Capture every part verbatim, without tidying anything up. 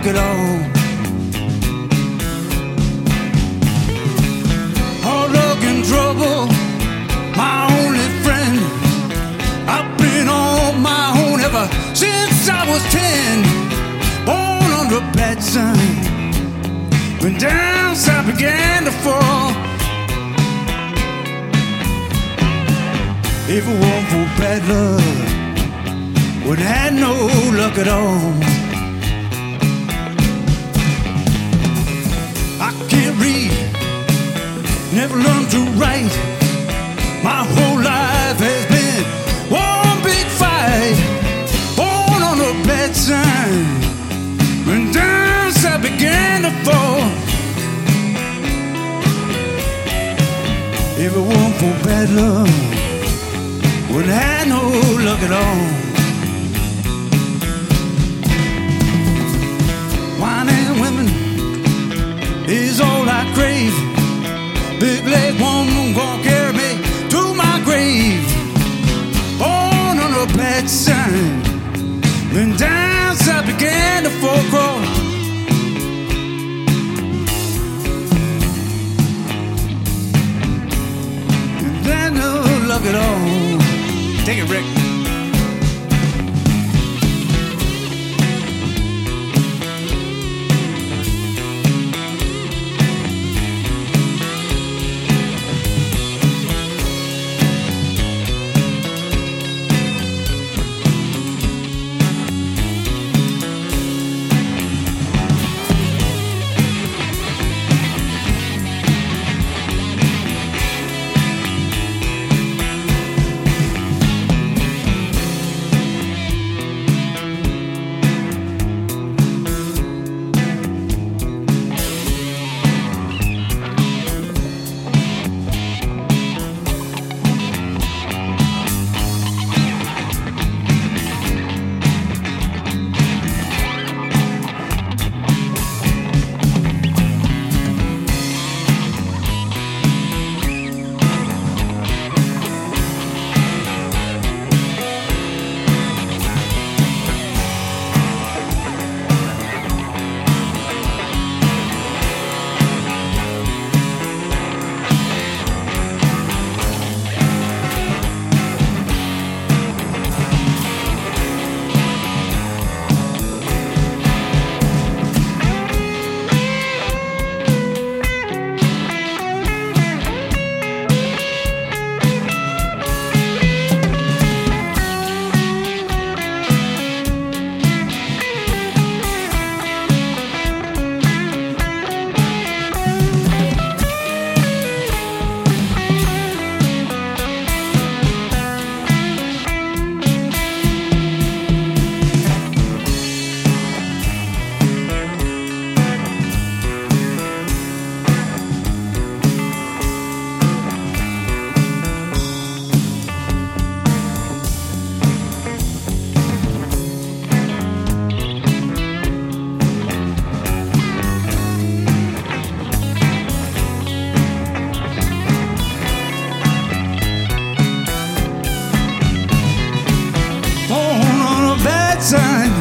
luck at all. Hard luck and trouble, my only friend. I've been on my own ever since I was ten. Born under a bad sign, when down I began to fall. If it weren't for bad luck, wouldn't have no luck at all. I can't read, never learned to write. My whole life has been one big fight. Born on a bad sign, when down I began to fall. If it weren't for bad luck, wouldn't have no luck at all. Wine and women is all I crave. Big leg woman gonna carry me to my grave. Born on a bad sign, when down I began to fall across. And there's no luck at all. Take it, Rick. Sign,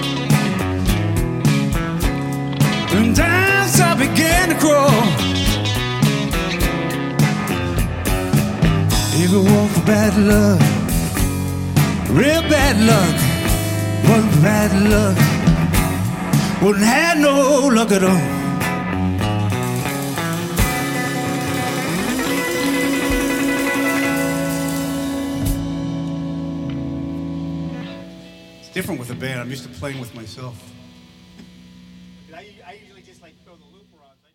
and down I began to crawl. If it weren't for bad luck, real bad luck, wasn't for bad luck, wouldn't have no luck at all. Different with a band. I'm used to playing with myself. I, I usually just like throw the looper on.